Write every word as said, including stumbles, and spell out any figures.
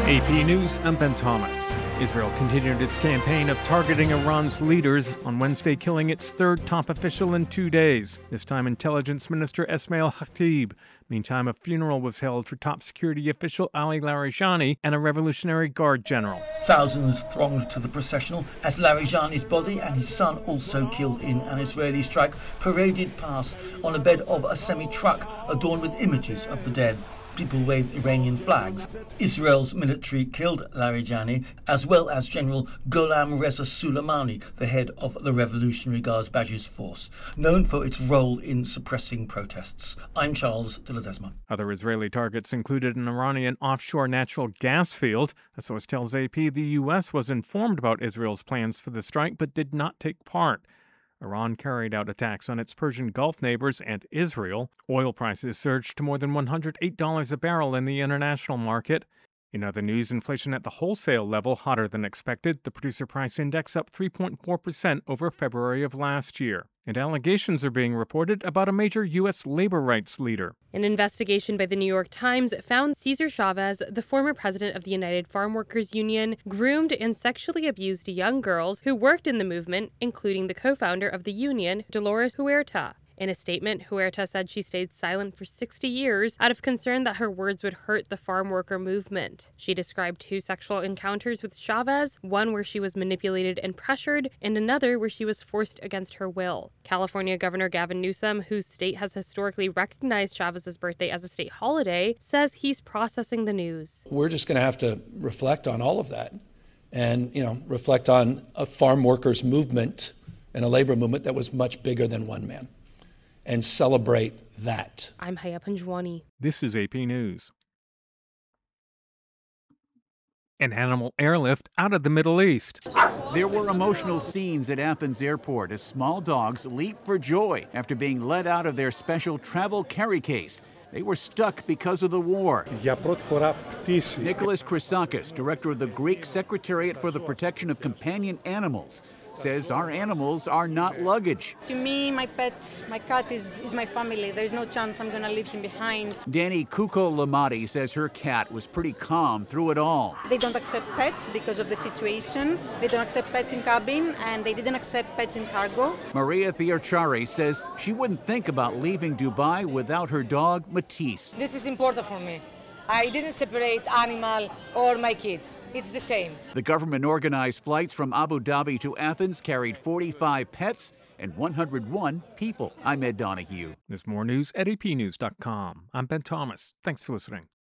A P News, I'm Ben Thomas. Israel continued its campaign of targeting Iran's leaders, on Wednesday killing its third top official in two days, this time Intelligence Minister Esmail Hatib. Meantime, a funeral was held for top security official Ali Larijani and a Revolutionary Guard general. Thousands thronged to the processional as Larijani's body and his son, also killed in an Israeli strike, paraded past on a bed of a semi-truck adorned with images of the dead. People waved Iranian flags. Israel's military killed Larijani, as well as General Gholam Reza Soleimani, the head of the Revolutionary Guards Baghuz force, known for its role in suppressing protests. I'm Charles de Ledesma. Other Israeli targets included an Iranian offshore natural gas field. A source tells A P the U S was informed about Israel's plans for the strike but did not take part. Iran carried out attacks on its Persian Gulf neighbors and Israel. Oil prices surged to more than one hundred eight dollars a barrel in the international market. In other news, inflation at the wholesale level hotter than expected. The producer price index up three point four percent over February of last year. And allegations are being reported about a major U S labor rights leader. An investigation by the New York Times found Cesar Chavez, the former president of the United Farm Workers Union, groomed and sexually abused young girls who worked in the movement, including the co-founder of the union, Dolores Huerta. In a statement, Huerta said she stayed silent for sixty years out of concern that her words would hurt the farm worker movement. She described two sexual encounters with Chavez, one where she was manipulated and pressured, and another where she was forced against her will. California Governor Gavin Newsom, whose state has historically recognized Chavez's birthday as a state holiday, says he's processing the news. We're just going to have to reflect on all of that and, you know, reflect on a farm workers movement and a labor movement that was much bigger than one man, and celebrate that. I'm Haya Panjwani. This is A P News. An animal airlift out of the Middle East. There were emotional scenes at Athens airport as small dogs leap for joy after being let out of their special travel carry case. They were stuck because of the war. Nicholas Chrysakis, director of the Greek Secretariat for the Protection of Companion Animals, says our animals are not luggage. To me, my pet, my cat is, is my family. There's no chance I'm going to leave him behind. Danny Kuko Lamati says her cat was pretty calm through it all. They don't accept pets because of the situation. They don't accept pets in cabin, and they didn't accept pets in cargo. Maria Thearchari says she wouldn't think about leaving Dubai without her dog, Matisse. This is important for me. I didn't separate animal or my kids. It's the same. The government-organized flights from Abu Dhabi to Athens carried forty-five pets and one hundred one people. I'm Ed Donahue. There's more news at A P news dot com. I'm Ben Thomas. Thanks for listening.